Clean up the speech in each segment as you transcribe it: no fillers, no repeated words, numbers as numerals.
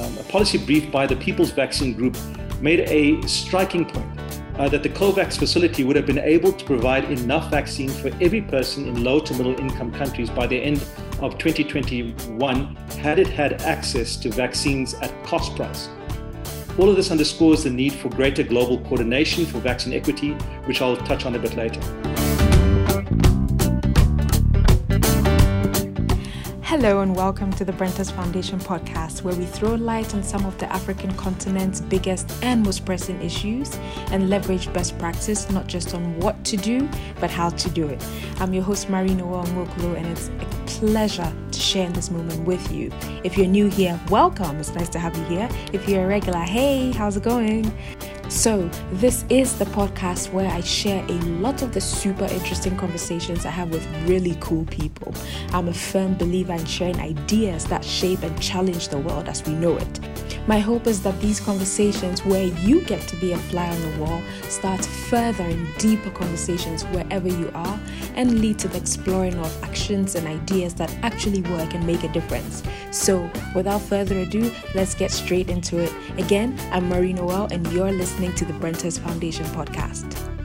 a policy brief by the People's Vaccine Group made a striking point that the COVAX facility would have been able to provide enough vaccine for every person in low to middle income countries by the end of 2021 had it had access to vaccines at cost price. All of this underscores the need for greater global coordination for vaccine equity, which I'll touch on a bit later. Hello and welcome to the Brenter's Foundation podcast, where we throw light on some of the African continent's biggest and most pressing issues and leverage best practice, not just on what to do, but how to do it. I'm your host, Marie-Noel Nwokolo, and it's a pleasure to share in this moment with you. If you're new here, welcome. It's nice to have you here. If you're a regular, hey, how's it going? So this is the podcast where I share a lot of the super interesting conversations I have with really cool people. I'm a firm believer in sharing ideas that shape and challenge the world as we know it. My hope is that these conversations, where you get to be a fly on the wall, start further and deeper conversations wherever you are and lead to the exploring of actions and ideas that actually work and make a difference. So without further ado, let's get straight into it. Again, I'm Marie-Noel and you're listening to the Brenter's Foundation podcast.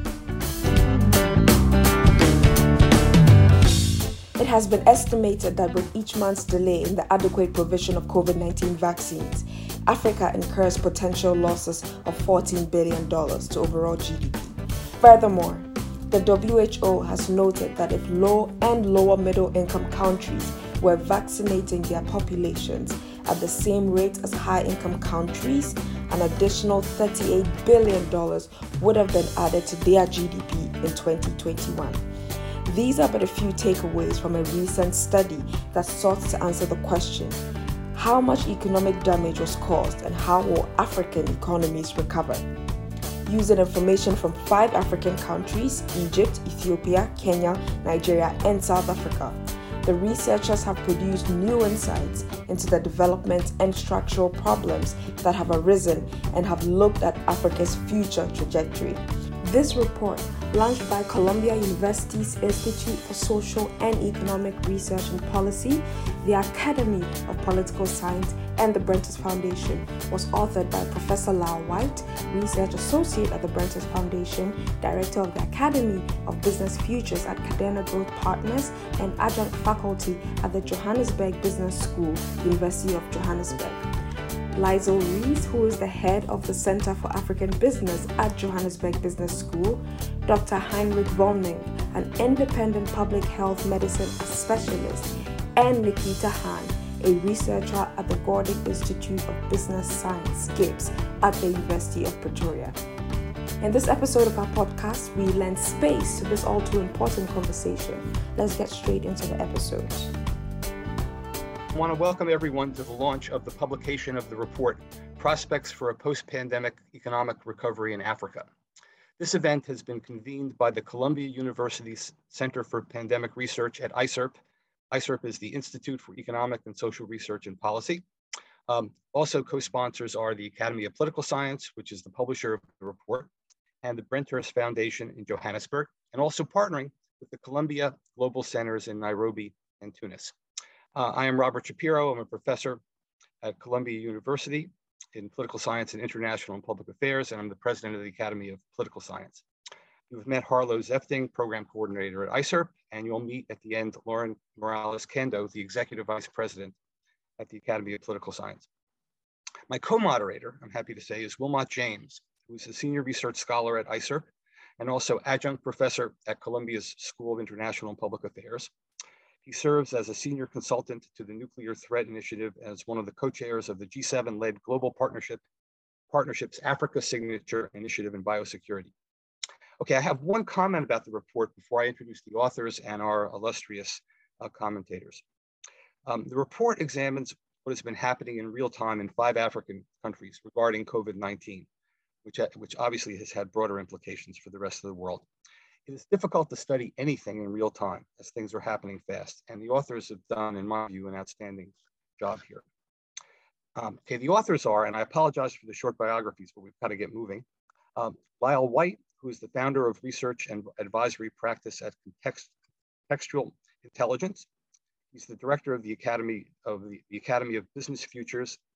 It has been estimated that with each month's delay in the adequate provision of COVID-19 vaccines, Africa incurs potential losses of $14 billion to overall GDP. Furthermore, the WHO has noted that if low and lower middle income countries were vaccinating their populations at the same rate as high-income countries, an additional $38 billion would have been added to their GDP in 2021. These are but a few takeaways from a recent study that sought to answer the question, how much economic damage was caused and how will African economies recover? Using information from 5 African countries, Egypt, Ethiopia, Kenya, Nigeria, and South Africa, the researchers have produced new insights into the development and structural problems that have arisen and have looked at Africa's future trajectory. This report, launched by Columbia University's Institute for Social and Economic Research and Policy, the Academy of Political Science, and the Brenter's Foundation, was authored by Professor Lyle White, Research Associate at the Brenter's Foundation, Director of the Academy of Business Futures at Cadena Growth Partners, and Adjunct Faculty at the Johannesburg Business School, University of Johannesburg. Liesl Rees, who is the head of the Center for African Business at Johannesburg Business School, Dr. Heinrich Vollning, an independent public health medicine specialist, and Nikita Han, a researcher at the Gordon Institute of Business Science, GIBS, at the University of Pretoria. In this episode of our podcast, we lend space to this all too important conversation. Let's get straight into the episode. I want to welcome everyone to the launch of the publication of the report, Prospects for a Post-Pandemic Economic Recovery in Africa. This event has been convened by the Columbia University Center for Pandemic Research at ICERP. ICERP is the Institute for Economic and Social Research and Policy. Also co-sponsors are the Academy of Political Science, which is the publisher of the report, and the Brenter's Foundation in Johannesburg, and also partnering with the Columbia Global Centers in Nairobi and Tunis. I am Robert Shapiro. I'm a professor at Columbia University in Political Science and International and Public Affairs, and I'm the president of the Academy of Political Science. You've met Harlow Zefting, program coordinator at ICERP, and you'll meet at the end Lauren Morales-Kendo, the executive vice president at the Academy of Political Science. My co-moderator, I'm happy to say, is Wilmot James, who is a senior research scholar at ICERP and also adjunct professor at Columbia's School of International and Public Affairs. He serves as a senior consultant to the Nuclear Threat Initiative as one of the co-chairs of the G7-led Global Partnerships Africa Signature Initiative in Biosecurity. Okay, I have one comment about the report before I introduce the authors and our illustrious commentators. The report examines what has been happening in real time in 5 African countries regarding COVID-19, which obviously has had broader implications for the rest of the world. It is difficult to study anything in real time as things are happening fast, and the authors have done, in my view, an outstanding job here. Okay, the authors are, and I apologize for the short biographies, but we've got to get moving. Lyle White, who is the founder of research and advisory practice at Contextual Intelligence. He's the director of the Academy of Business Futures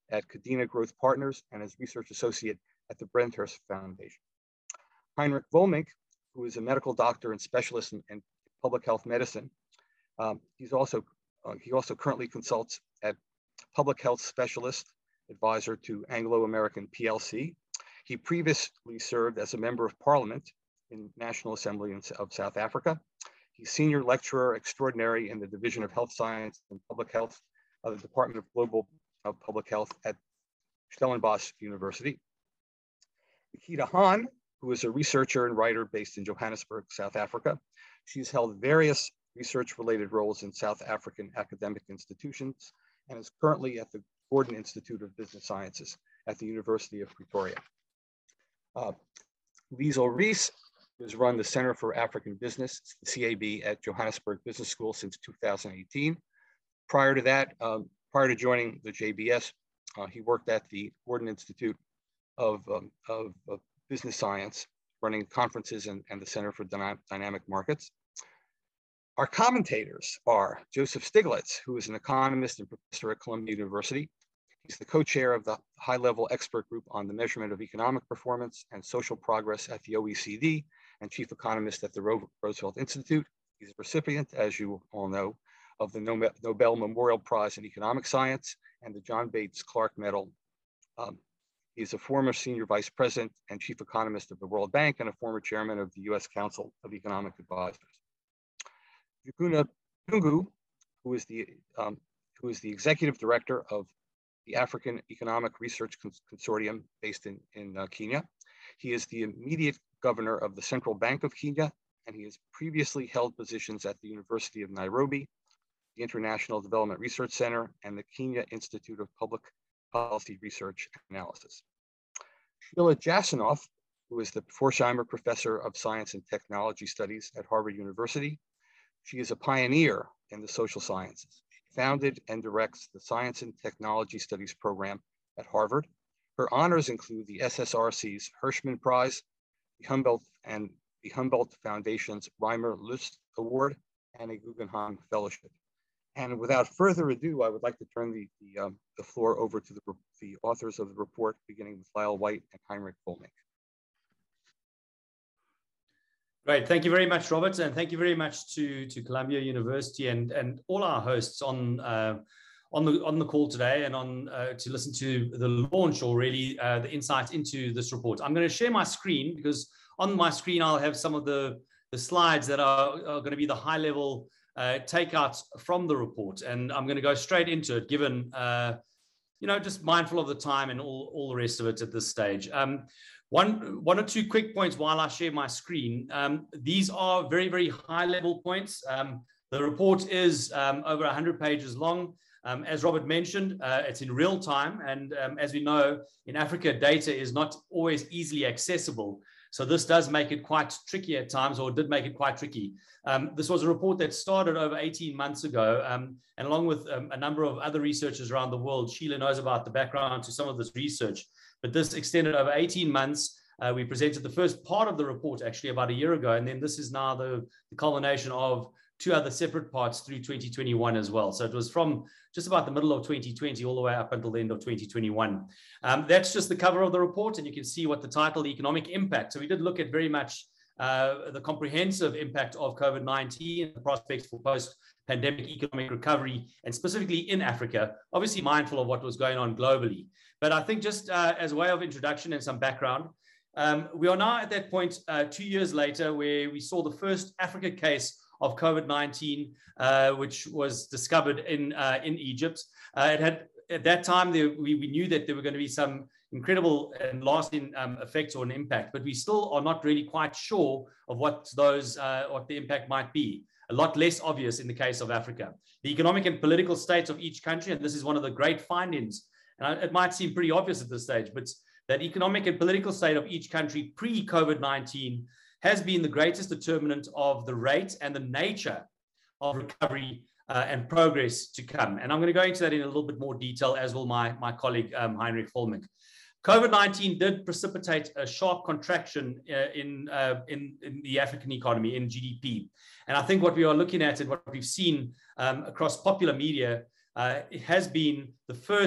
at Cadena Growth Partners and as research associate at the Brenthurst Foundation. Heinrich Wollmink, who is a medical doctor and specialist in public health medicine, he also currently consults at Public Health Specialist Advisor to Anglo American PLC. He previously served as a member of Parliament in National Assembly of South Africa. He's Senior Lecturer Extraordinary in the Division of Health Science and Public Health of the Department of Global Public Health at Stellenbosch University. Nikita Hahn, who is a researcher and writer based in Johannesburg, South Africa. She's held various research-related roles in South African academic institutions and is currently at the Gordon Institute of Business Sciences at the University of Pretoria. Liesl Rees has run the Center for African Business, the CAB, at Johannesburg Business School since 2018. Prior to that, prior to joining the JBS, he worked at the Gordon Institute of Business Science, running conferences and the Center for Dynamic Markets. Our commentators are Joseph Stiglitz, who is an economist and professor at Columbia University. He's the co-chair of the high-level expert group on the measurement of economic performance and social progress at the OECD and chief economist at the Roosevelt Institute. He's a recipient, as you all know, of the Nobel Memorial Prize in Economic Science and the John Bates Clark Medal. He's a former senior vice president and chief economist of the World Bank and a former chairman of the U.S. Council of Economic Advisors. Njuguna Ndungu, who is the executive director of the African Economic Research Consortium based in Kenya. He is the immediate governor of the Central Bank of Kenya, and he has previously held positions at the University of Nairobi, the International Development Research Center, and the Kenya Institute of Public Policy Research and Analysis. Sheila Jasanoff, who is the Forsheimer Professor of Science and Technology Studies at Harvard University. She is a pioneer in the social sciences. She founded and directs the Science and Technology Studies program at Harvard. Her honors include the SSRC's Hirschman Prize, the Humboldt Foundation's Reimer Lust Award, and a Guggenheim Fellowship. And without further ado, I would like to turn the floor over to the authors of the report, beginning with Lyle White and Heinrich Wollmink. Great, thank you very much, Robert, and thank you very much to Columbia University and all our hosts on the call today and to listen to the launch, or really the insights into this report. I'm going to share my screen because on my screen I'll have some of the slides that are going to be the high-level takeouts from the report, and I'm going to go straight into it, given just mindful of the time and all the rest of it at this stage. One or two quick points while I share my screen. These are very, very high-level points. The report is over 100 pages long. As Robert mentioned, it's in real time, and as we know, in Africa, data is not always easily accessible. So this does make it quite tricky at times, or did make it quite tricky. This was a report that started over 18 months ago, and along with a number of other researchers around the world. Sheila knows about the background to some of this research, but this extended over 18 months. We presented the first part of the report actually about a year ago, and then this is now the culmination of two other separate parts through 2021 as well. So it was from just about the middle of 2020 all the way up until the end of 2021. That's just the cover of the report, and you can see what the title, the economic impact. So we did look at very much the comprehensive impact of COVID-19 and the prospects for post-pandemic economic recovery, and specifically in Africa, obviously mindful of what was going on globally. But I think just as a way of introduction and some background, we are now at that point 2 years later where we saw the first Africa case of COVID-19, which was discovered in Egypt. It had, at that time, we knew that there were going to be some incredible and lasting effects or an impact, but we still are not really quite sure of what the impact might be. A lot less obvious in the case of Africa. The economic and political states of each country, and this is one of the great findings, and it might seem pretty obvious at this stage, but that economic and political state of each country pre-COVID-19 has been the greatest determinant of the rate and the nature of recovery and progress to come. And I'm going to go into that in a little bit more detail, as will my colleague, Heinrich Wollmink. COVID-19 did precipitate a sharp contraction in the African economy, in GDP. And I think what we are looking at and what we've seen across popular media, it has been the first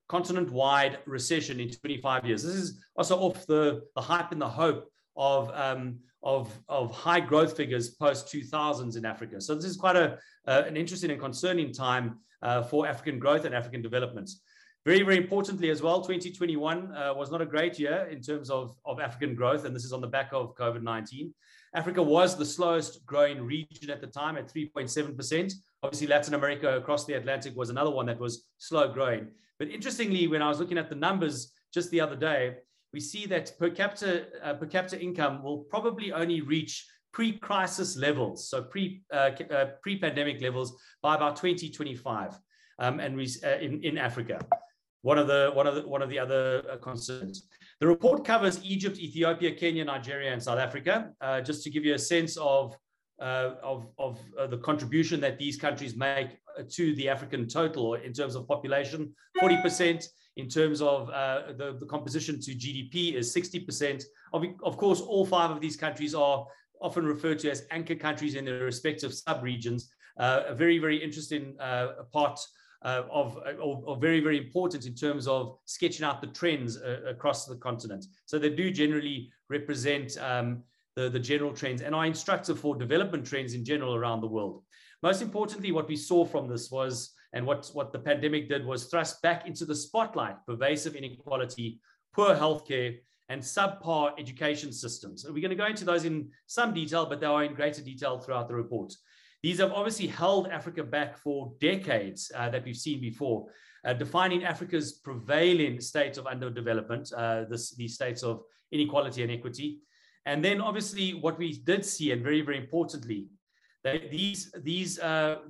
continent-wide recession in 25 years. This is also off the hype and the hope of high growth figures post-2000s in Africa. So this is quite an interesting and concerning time for African growth and African development. Very, very importantly as well, 2021 was not a great year in terms of African growth, and this is on the back of COVID-19. Africa was the slowest growing region at the time at 3.7%. Obviously, Latin America across the Atlantic was another one that was slow growing. But interestingly, when I was looking at the numbers just the other day, we see that per capita income will probably only reach pre-crisis levels, so pre-pandemic levels by about 2025, and we in Africa. One of the other concerns. The report covers Egypt, Ethiopia, Kenya, Nigeria, and South Africa, just to give you a sense of the contribution that these countries make to the African total in terms of population. 40% in terms of the composition to GDP is 60%. Of course, all 5 of these countries are often referred to as anchor countries in their respective sub-regions. A very, very interesting part or very, very important in terms of sketching out the trends across the continent. So they do generally represent the general trends and are instructive for development trends in general around the world. Most importantly, what we saw from this was, and what the pandemic did, was thrust back into the spotlight pervasive inequality, poor healthcare, and subpar education systems. And we're going to go into those in some detail, but they are in greater detail throughout the report. These have obviously held Africa back for decades that we've seen before, defining Africa's prevailing state of underdevelopment, these states of inequality and equity. And then obviously what we did see, and very, very importantly, that these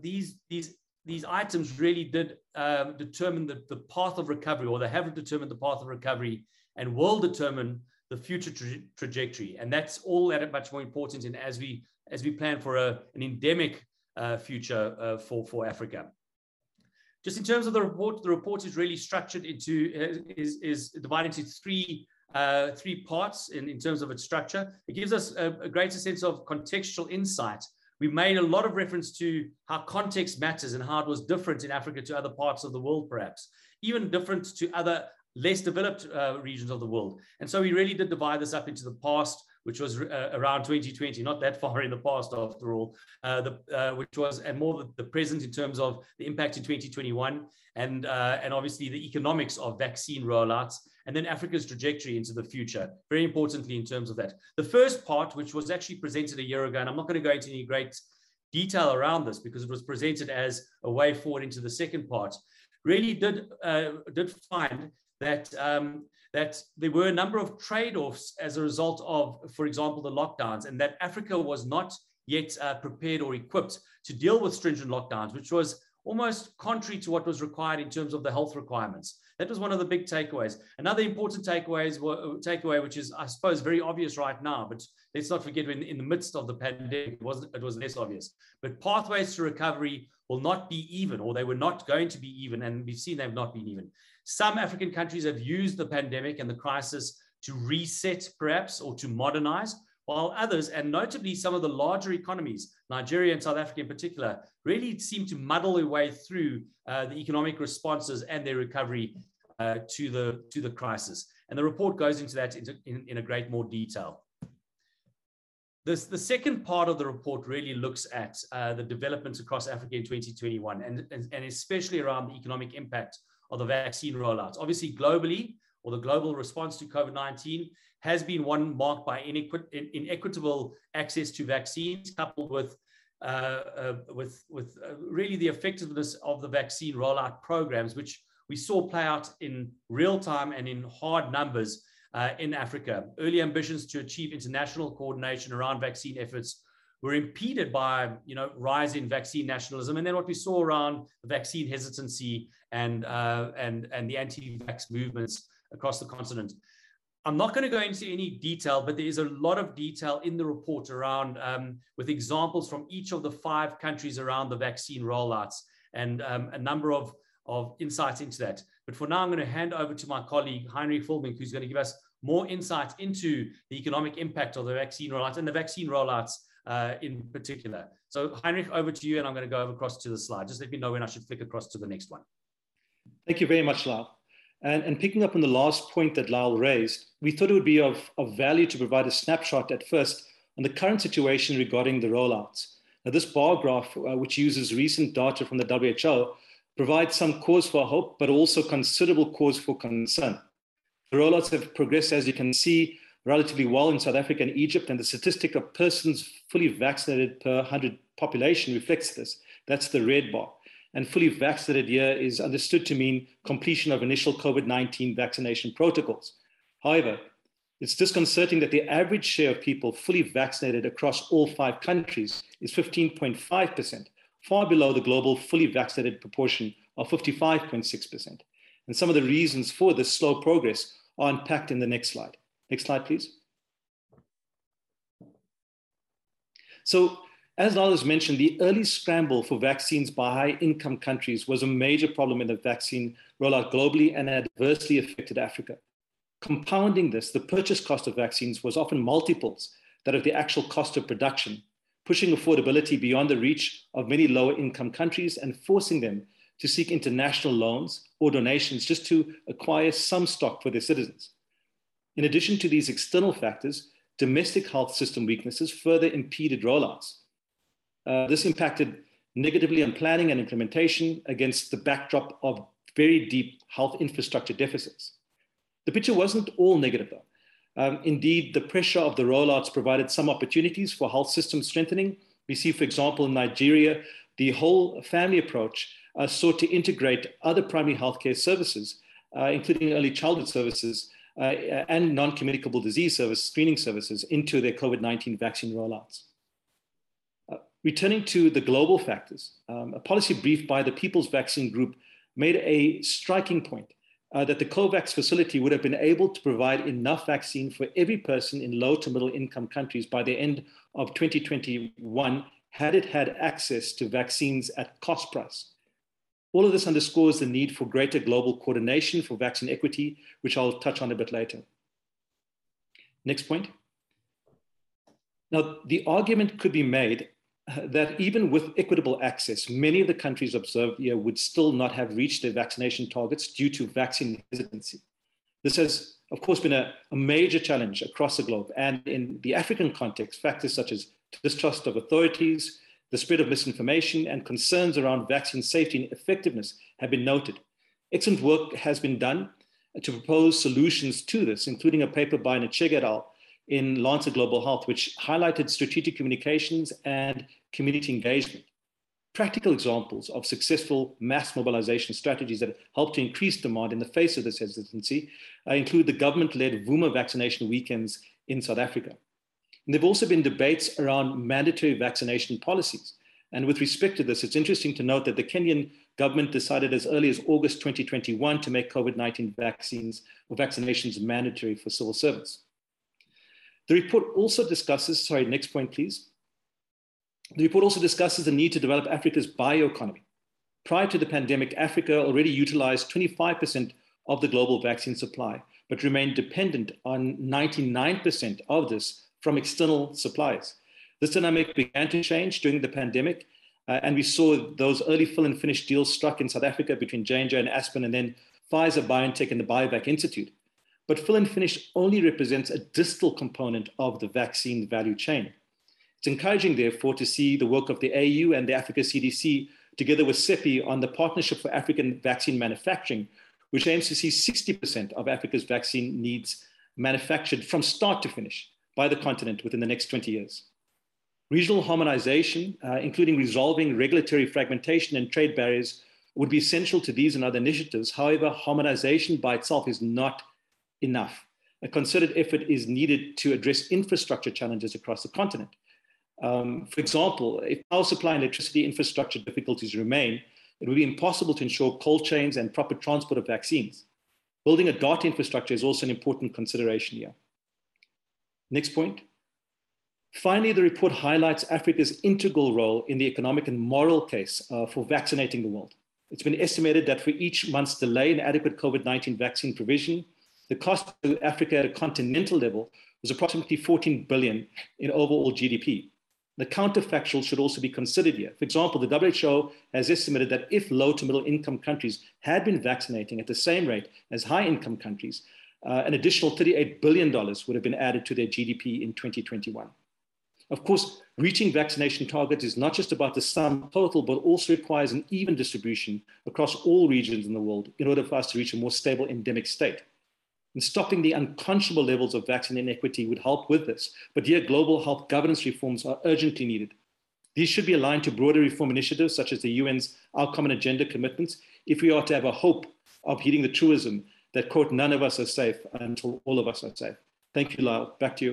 items really did determine the path of recovery, or they have determined the path of recovery and will determine the future trajectory. And that's all that much more important in as we plan for an endemic future for Africa. Just in terms of the report is really structured into, is divided into three parts in terms of its structure. It gives us a greater sense of contextual insight. We made a lot of reference to how context matters and how it was different in Africa to other parts of the world, perhaps, even different to other less developed regions of the world. And so we really did divide this up into the past, which was around 2020, not that far in the past after all, which was, and more the present in terms of the impact in 2021, and obviously the economics of vaccine rollouts, and then Africa's trajectory into the future, very importantly in terms of that. The first part, which was actually presented a year ago, and I'm not going to go into any great detail around this because it was presented as a way forward into the second part, really did find that that there were a number of trade-offs as a result of, for example, the lockdowns, and that Africa was not yet prepared or equipped to deal with stringent lockdowns, which was almost contrary to what was required in terms of the health requirements. That was one of the big takeaways. Another important takeaway, which is, I suppose, very obvious right now, but let's not forget when in the midst of the pandemic, it was less obvious. But pathways to recovery will not be even, or they were not going to be even, and we've seen they've not been even. Some African countries have used the pandemic and the crisis to reset, perhaps, or to modernize, while others, and notably some of the larger economies, Nigeria and South Africa in particular, really seem to muddle their way through the economic responses and their recovery to the crisis. And the report goes into that in a great more detail. The second part of the report really looks at the developments across Africa in 2021, and especially around the economic impact of the vaccine rollouts. Obviously, globally, or the global response to COVID-19 has been one marked by inequitable access to vaccines, coupled with really the effectiveness of the vaccine rollout programs, which we saw play out in real time and in hard numbers in Africa. Early ambitions to achieve international coordination around vaccine efforts were impeded by, rising vaccine nationalism, and then what we saw around the vaccine hesitancy and the anti-vax movements across the continent. I'm not going to go into any detail, but there is a lot of detail in the report around with examples from each of the 5 countries around the vaccine rollouts, and a number of insights into that. But for now, I'm going to hand over to my colleague, Heinrich Fulmink, who's going to give us more insight into the economic impact of the vaccine rollouts and the vaccine rollouts in particular. So Heinrich, over to you, and I'm going to go across to the slide. Just let me know when I should flick across to the next one. Thank you very much, Lau. And picking up on the last point that Lyle raised, we thought it would be of value to provide a snapshot at first on the current situation regarding the rollouts. Now, this bar graph, which uses recent data from the WHO, provides some cause for hope, but also considerable cause for concern. The rollouts have progressed, as you can see, relatively well in South Africa and Egypt, and the statistic of persons fully vaccinated per 100 population reflects this. That's the red bar. And fully vaccinated here is understood to mean completion of initial COVID-19 vaccination protocols. However, it's disconcerting that the average share of people fully vaccinated across all 5 countries is 15.5%, far below the global fully vaccinated proportion of 55.6%. And some of the reasons for this slow progress are unpacked in the next slide. Next slide, please. So, as Lyle has mentioned, the early scramble for vaccines by high-income countries was a major problem in the vaccine rollout globally and adversely affected Africa. Compounding this, the purchase cost of vaccines was often multiples that of the actual cost of production, pushing affordability beyond the reach of many lower-income countries and forcing them to seek international loans or donations just to acquire some stock for their citizens. In addition to these external factors, domestic health system weaknesses further impeded rollouts. This impacted negatively on planning and implementation against the backdrop of very deep health infrastructure deficits. The picture wasn't all negative, though. Indeed, the pressure of the rollouts provided some opportunities for health system strengthening. We see, for example, in Nigeria, the whole family approach sought to integrate other primary healthcare services, including early childhood services and non-communicable disease service screening services into their COVID-19 vaccine rollouts. Returning to the global factors, a policy brief by the People's Vaccine Group made a striking point that the COVAX facility would have been able to provide enough vaccine for every person in low to middle income countries by the end of 2021 had it had access to vaccines at cost price. All of this underscores the need for greater global coordination for vaccine equity, which I'll touch on a bit later. Next point. Now, the argument could be made that even with equitable access, many of the countries observed here would still not have reached their vaccination targets due to vaccine hesitancy. This has, of course, been a major challenge across the globe. And in the African context, factors such as distrust of authorities, the spread of misinformation, and concerns around vaccine safety and effectiveness have been noted. Excellent work has been done to propose solutions to this, including a paper by Nchege et al. In Lancet Global Health, which highlighted strategic communications and community engagement. Practical examples of successful mass mobilization strategies that help to increase demand in the face of this hesitancy include the government-led Vuma vaccination weekends in South Africa. And there have also been debates around mandatory vaccination policies. And with respect to this, it's interesting to note that the Kenyan government decided as early as August 2021 to make COVID-19 vaccines or vaccinations mandatory for civil servants. The report also discusses, sorry, next point, please. The report also discusses the need to develop Africa's bioeconomy. Prior to the pandemic, Africa already utilized 25% of the global vaccine supply, but remained dependent on 99% of this from external suppliers. This dynamic began to change during the pandemic, and we saw those early fill and finish deals struck in South Africa between J&J and Aspen, and then Pfizer, BioNTech, and the Biovac Institute. But fill and finish only represents a distal component of the vaccine value chain. It's encouraging, therefore, to see the work of the AU and the Africa CDC together with CEPI on the Partnership for African Vaccine Manufacturing, which aims to see 60% of Africa's vaccine needs manufactured from start to finish by the continent within the next 20 years. Regional harmonization, including resolving regulatory fragmentation and trade barriers, would be essential to these and other initiatives. However, harmonization by itself is not enough. A concerted effort is needed to address infrastructure challenges across the continent. For example, if power supply and electricity infrastructure difficulties remain, it would be impossible to ensure cold chains and proper transport of vaccines. Building a data infrastructure is also an important consideration here. Next point. Finally, the report highlights Africa's integral role in the economic and moral case for vaccinating the world. It's been estimated that for each month's delay in adequate COVID-19 vaccine provision, the cost to Africa at a continental level was approximately 14 billion in overall GDP. The counterfactual should also be considered here. For example, the WHO has estimated that if low to middle income countries had been vaccinating at the same rate as high income countries, an additional $38 billion would have been added to their GDP in 2021. Of course, reaching vaccination targets is not just about the sum total, but also requires an even distribution across all regions in the world in order for us to reach a more stable endemic state. And stopping the unconscionable levels of vaccine inequity would help with this. But here, global health governance reforms are urgently needed. These should be aligned to broader reform initiatives, such as the UN's Our Common Agenda commitments, if we are to have a hope of heeding the truism that, quote, none of us are safe until all of us are safe. Thank you, Lyle. Back to you.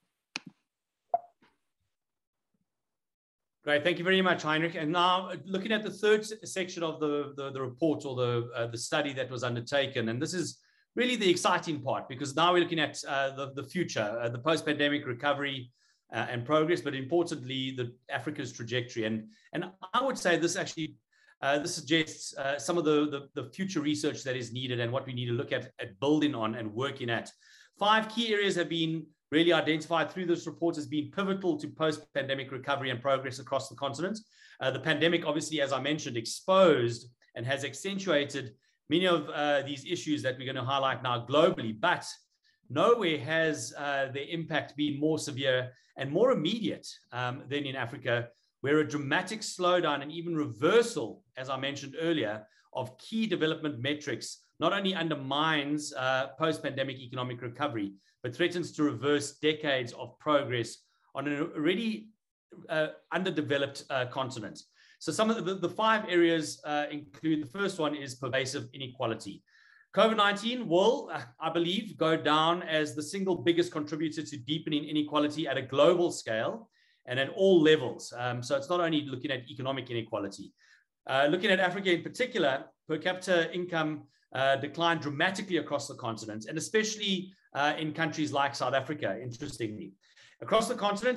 Great, thank you very much, Heinrich. And now looking at the third section of the report or the study that was undertaken, and this is really the exciting part, because now we're looking at the future, the post-pandemic recovery and progress, but importantly, Africa's trajectory. And I would say this actually, this suggests some of the future research that is needed and what we need to look at building on and working at. 5 key areas have been really identified through this report as being pivotal to post-pandemic recovery and progress across the continent. The pandemic, obviously, as I mentioned, exposed and has accentuated many of these issues that we're going to highlight now globally, but nowhere has the impact been more severe and more immediate than in Africa, where a dramatic slowdown and even reversal, as I mentioned earlier, of key development metrics not only undermines post-pandemic economic recovery, but threatens to reverse decades of progress on an already underdeveloped continent. So some of the 5 areas include, the first one is pervasive inequality. COVID-19 will, I believe, go down as the single biggest contributor to deepening inequality at a global scale and at all levels. So it's not only looking at economic inequality. Looking at Africa in particular, per capita income declined dramatically across the continent, and especially in countries like South Africa, interestingly. Across the continent,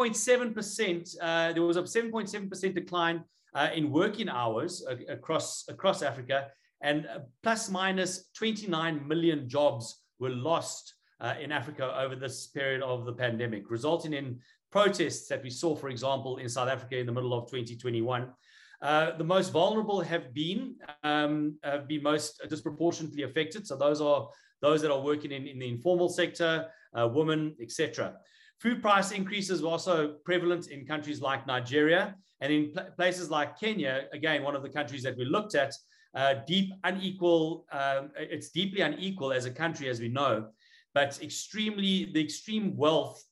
7.7%, there was a 7.7% decline in working hours across Africa, and plus minus 29 million jobs were lost in Africa over this period of the pandemic, resulting in protests that we saw, for example, in South Africa in the middle of 2021. The most vulnerable have been most disproportionately affected. So those are those that are working in the informal sector, women, etc. Food price increases were also prevalent in countries like Nigeria, and in places like Kenya, again, one of the countries that we looked at, it's deeply unequal as a country, as we know, but the extreme wealth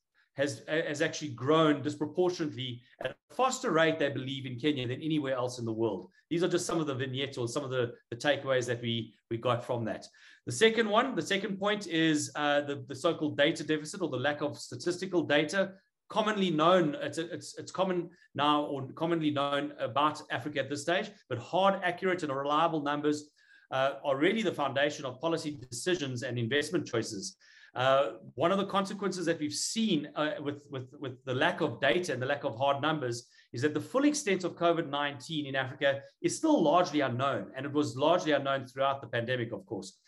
has actually grown disproportionately at a faster rate, they believe, in Kenya than anywhere else in the world. These are just some of the vignettes or some of the takeaways that we got from that. The second point is the so-called data deficit, or the lack of statistical data. Commonly known, it's common now, or commonly known about Africa at this stage, but hard, accurate, and reliable numbers are really the foundation of policy decisions and investment choices. One of the consequences that we've seen with the lack of data and the lack of hard numbers is that the full extent of COVID-19 in Africa is still largely unknown, and it was largely unknown throughout the pandemic, of course.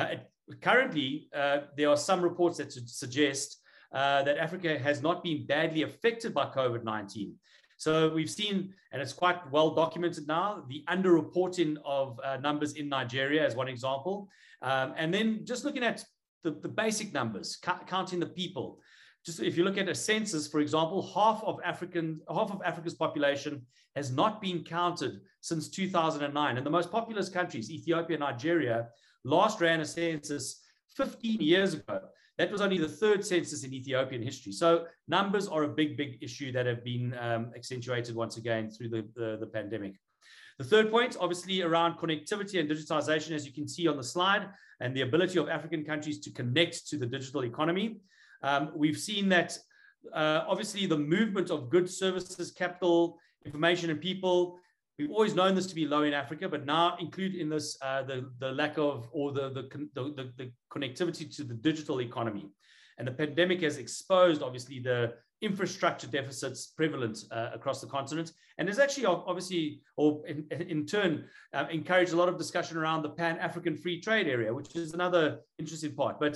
Currently, there are some reports that suggest that Africa has not been badly affected by COVID-19. So we've seen, and it's quite well documented now, the underreporting of numbers in Nigeria as one example. And then just looking at the basic numbers, counting the people. Just if you look at a census, for example, half of Africa's population has not been counted since 2009. And the most populous countries, Ethiopia and Nigeria, last ran a census 15 years ago. That was only the 3rd census in Ethiopian history. So numbers are a big issue that have been accentuated once again through the pandemic. The third point, obviously, around connectivity and digitization, as you can see on the slide, and the ability of African countries to connect to the digital economy. We've seen that, obviously, the movement of goods, services, capital, information, and people, we've always known this to be low in Africa, but now include in this the lack of, or the connectivity to the digital economy. And the pandemic has exposed, obviously, the infrastructure deficits prevalent across the continent, and has actually obviously, or in turn, encouraged a lot of discussion around the Pan-African Free Trade Area, which is another interesting part. But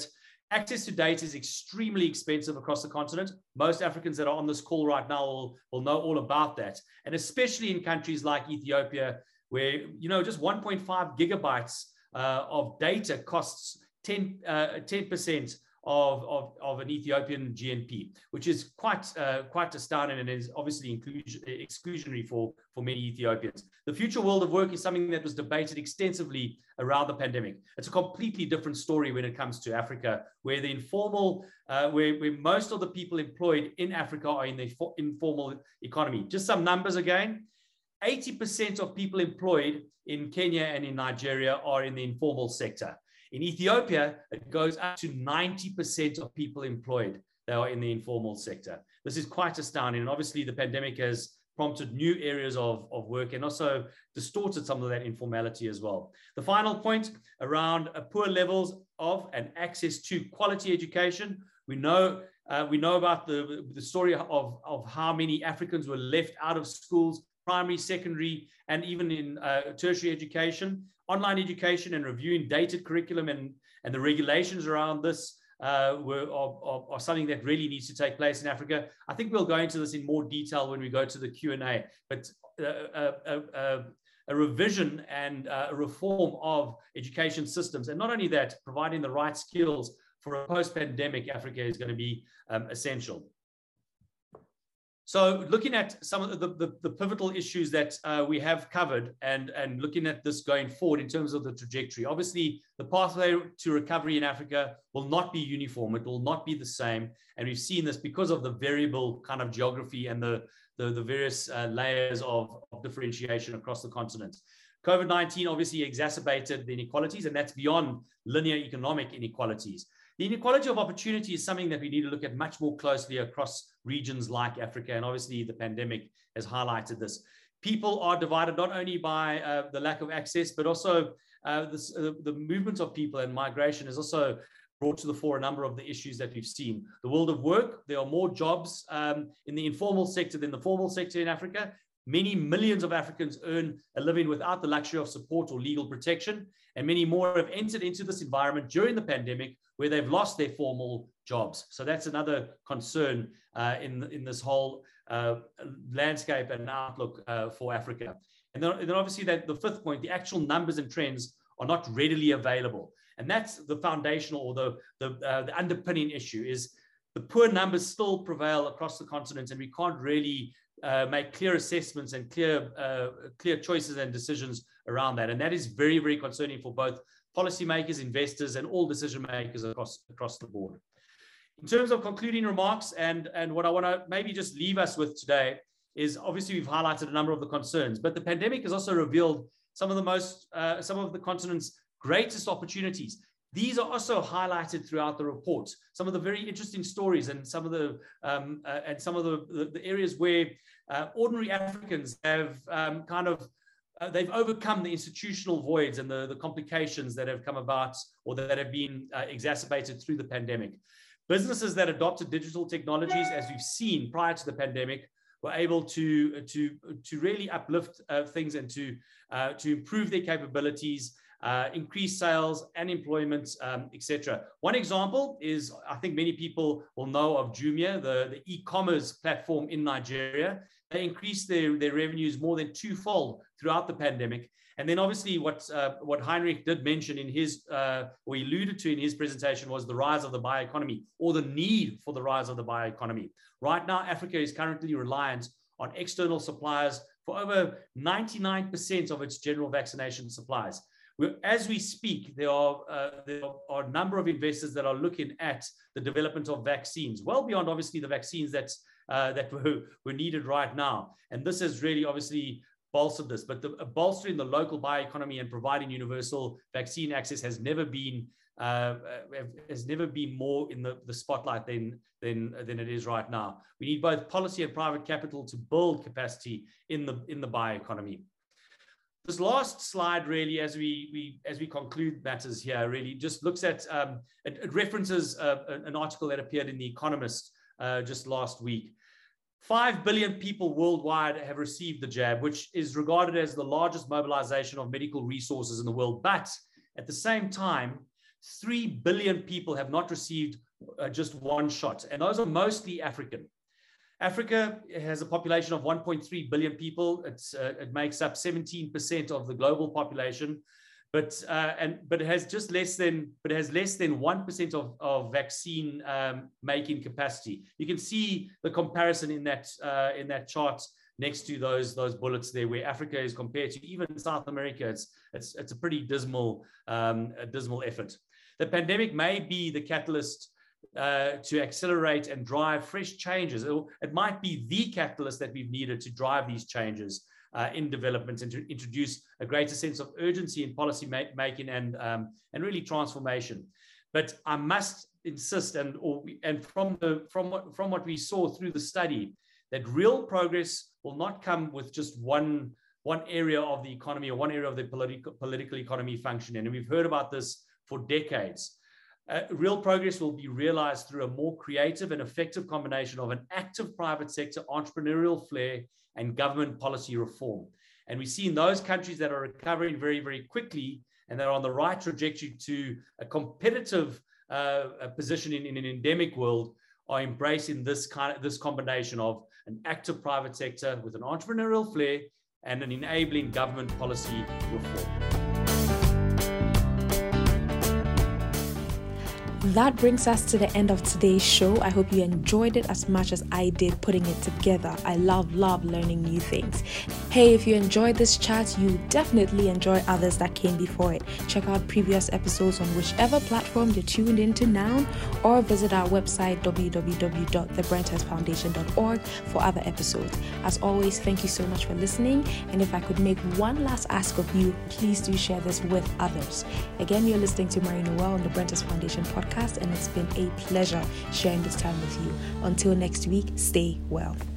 Access to data is extremely expensive across the continent. Most Africans that are on this call right now will know all about that. And especially in countries like Ethiopia, where, just 1.5 gigabytes of data costs 10% of an Ethiopian GNP, which is quite astounding, and is obviously exclusionary for many Ethiopians. The future world of work is something that was debated extensively around the pandemic. It's a completely different story when it comes to Africa, where the informal, where most of the people employed in Africa are in the informal economy. Just some numbers again. 80% of people employed in Kenya and in Nigeria are in the informal sector. In Ethiopia, it goes up to 90% of people employed that are in the informal sector. This is quite astounding. And obviously, the pandemic has prompted new areas of work and also distorted some of that informality as well. The final point around poor levels of and access to quality education. We know about the story of how many Africans were left out of schools, primary, secondary, and even in tertiary education. Online education and reviewing dated curriculum and the regulations around this are something that really needs to take place in Africa. I think we'll go into this in more detail when we go to the Q&A, but a revision and a reform of education systems, and not only that, providing the right skills for a post-pandemic Africa is going to be essential. So looking at some of the pivotal issues that we have covered and looking at this going forward in terms of the trajectory, obviously the pathway to recovery in Africa will not be uniform. It will not be the same. And we've seen this because of the variable kind of geography and the various layers of differentiation across the continent. COVID-19 obviously exacerbated the inequalities, and that's beyond linear economic inequalities. The inequality of opportunity is something that we need to look at much more closely across regions like Africa, and obviously the pandemic has highlighted this. People are divided not only by the lack of access, but also the movement of people and migration has also brought to the fore a number of the issues that we've seen. The world of work, there are more jobs in the informal sector than the formal sector in Africa. Many millions of Africans earn a living without the luxury of support or legal protection, and many more have entered into this environment during the pandemic where they've lost their formal jobs. So that's another concern in this whole landscape and outlook for Africa. And then obviously the fifth point, the actual numbers and trends are not readily available. And that's the foundational or the underpinning issue is the poor numbers still prevail across the continent, and we can't really make clear assessments and clear choices and decisions around that. And that is very, very concerning for both policymakers, investors, and all decision makers across the board. In terms of concluding remarks, and what I want to maybe just leave us with today is obviously we've highlighted a number of the concerns, but the pandemic has also revealed some of the continent's greatest opportunities. These are also highlighted throughout the report. Some of the very interesting stories and some of the areas where ordinary Africans have they've overcome the institutional voids and the complications that have come about or that have been exacerbated through the pandemic. Businesses that adopted digital technologies, as we've seen prior to the pandemic, were able to really uplift things and to improve their capabilities, increase sales and employment, etc. One example is, I think many people will know of Jumia, the e-commerce platform in Nigeria. They increased their revenues more than twofold throughout the pandemic. And then obviously what Heinrich did mention in his, or he alluded to in his presentation, was the rise of the bioeconomy, or the need for the rise of the bioeconomy. Right now, Africa is currently reliant on external suppliers for over 99% of its general vaccination supplies. As we speak, there are a number of investors that are looking at the development of vaccines, well beyond obviously the vaccines that were needed right now. And this has really obviously bolstered this, but bolstering the local bioeconomy and providing universal vaccine access has never been more in the spotlight than it is right now. We need both policy and private capital to build capacity in the bioeconomy. This last slide really, as we conclude matters here, really just looks at, it references an article that appeared in The Economist just last week. 5 billion people worldwide have received the jab, which is regarded as the largest mobilization of medical resources in the world. But at the same time, 3 billion people have not received just one shot, and those are mostly African. Africa has a population of 1.3 billion people. It makes up 17% of the global population, but it has less than 1% of vaccine making capacity. You can see the comparison in that chart next to those bullets there, where Africa is compared to even South America. It's a pretty dismal effort. The pandemic may be the catalyst to accelerate and drive fresh changes. It might be the catalyst that we've needed to drive these changes in development and to introduce a greater sense of urgency in policy making and really transformation. But I must insist, and from what we saw through the study, that real progress will not come with just one area of the economy or one area of the political economy functioning. And we've heard about this for decades. Real progress will be realized through a more creative and effective combination of an active private sector, entrepreneurial flair, and government policy reform. And we see in those countries that are recovering very, very quickly and that are on the right trajectory to a competitive position in an endemic world, are embracing this combination of an active private sector with an entrepreneurial flair and an enabling government policy reform. That brings us to the end of today's show. I hope you enjoyed it as much as I did putting it together. I love learning new things. Hey, if you enjoyed this chat, you definitely enjoy others that came before it. Check out previous episodes on whichever platform you're tuned into now, or visit our website www.thebrenthurstfoundation.org for other episodes. As always, thank you so much for listening. And if I could make one last ask of you, please do share this with others. Again, you're listening to Marie Noel on the Brenthurst Foundation podcast, and it's been a pleasure sharing this time with you. Until next week, stay well.